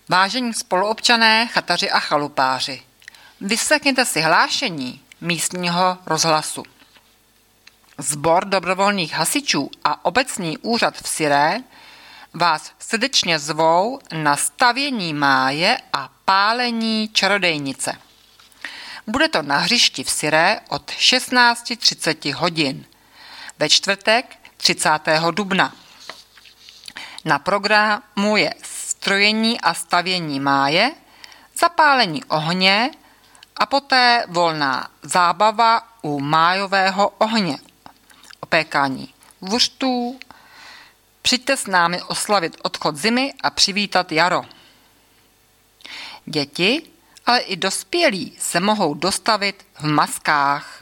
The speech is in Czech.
Vážení spoluobčané, chataři a chalupáři, vyslechněte si hlášení místního rozhlasu. Sbor dobrovolných hasičů a obecní úřad v Syré vás srdečně zvou na stavění máje a pálení čarodejnice. Bude to na hřišti v Syré od 16:30 hodin ve čtvrtek 30. dubna. Na programu je strojení a stavění máje, zapálení ohně a poté volná zábava u májového ohně, opékání vůřtů. Přijďte s námi oslavit odchod zimy a přivítat jaro. Děti, ale i dospělí se mohou dostavit v maskách.